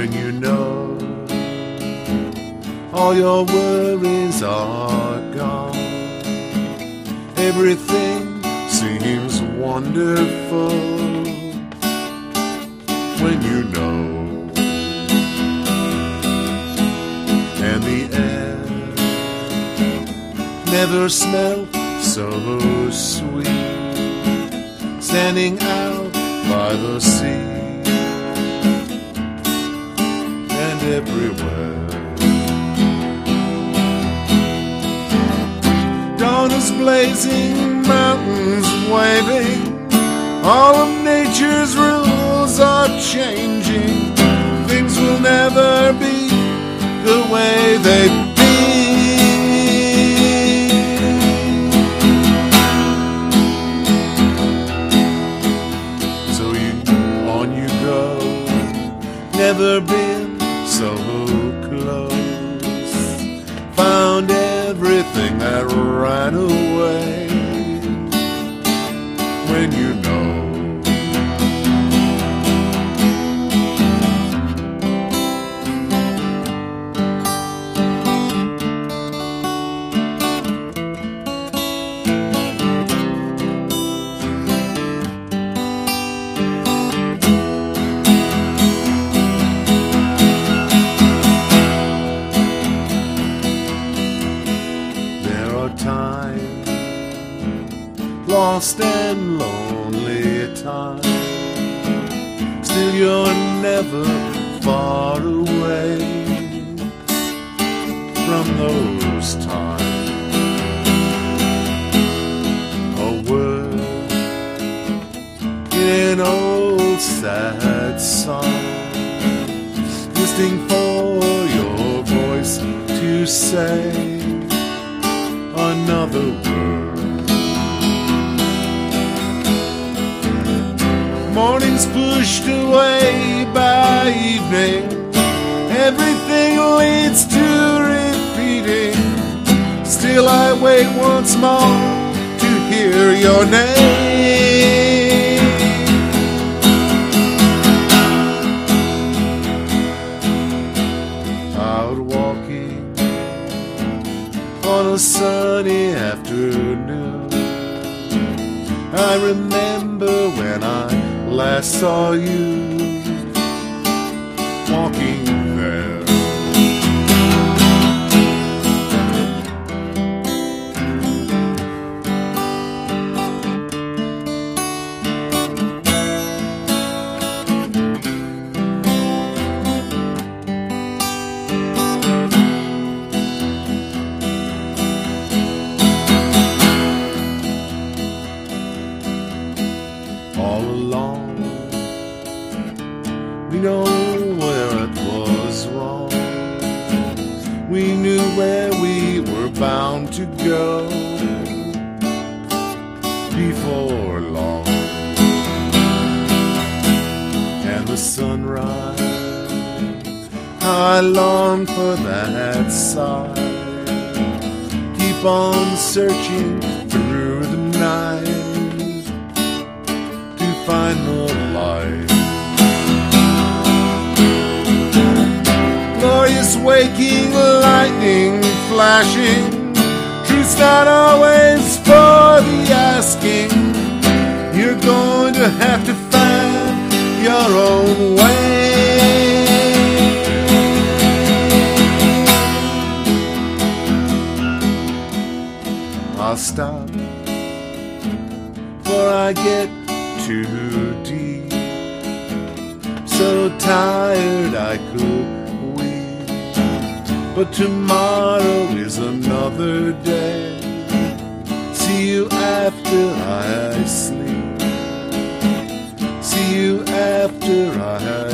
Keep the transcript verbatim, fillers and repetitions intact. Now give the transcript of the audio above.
when you know all your worries are gone. Everything seems wonderful when you know. And the air never smelled so sweet, standing out by the sea. And everywhere dawn is blazing, mountains waving, all of nature's rules are changing. Things will never be the way they've been. So you, on you go, never been so close, found everything that ran away when you know. Time, lost and lonely at times, still you're never far away from those times. A word in an old sad song, listening for your voice to say another word. Morning's pushed away by evening, everything leads to repeating. Still I wait once more to hear your name. Out walking on a sunny afternoon, I remember when I last saw you walking there. All along, we know where it was wrong. We knew where we were bound to go before long. And the sunrise, how I long for that side. Keep on searching through the night, find the light. Glorious waking, lightning flashing, truth's not always for the asking. You're going to have to find your own way. I'll stop before I get too deep, so tired I could weep. But tomorrow is another day. See you after I sleep. See you after I